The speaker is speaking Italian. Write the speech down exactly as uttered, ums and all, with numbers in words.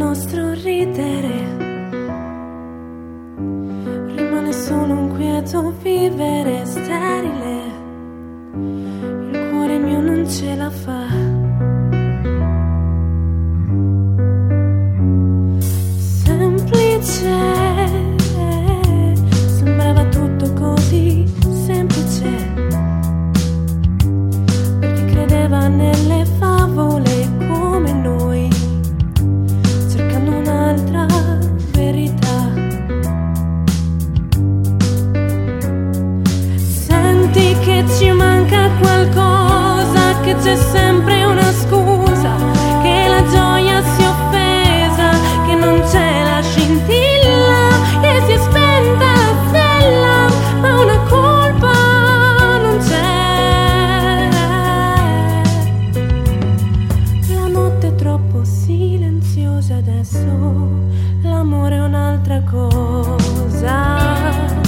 nostro ridere rimane solo un quieto vivere sterile. Il cuore mio non ce la fa. Semplice, sembrava tutto così semplice per chi credeva nelle favole come noi, cercando un'altra verità. Senti che ci manca qualcosa, che c'è sempre una scusa, che la gioia si è offesa, che non c'è la scintilla, che si è spenta la stella, ma una colpa non c'è. La notte è troppo silenziosa adesso, l'amore è un'altra cosa.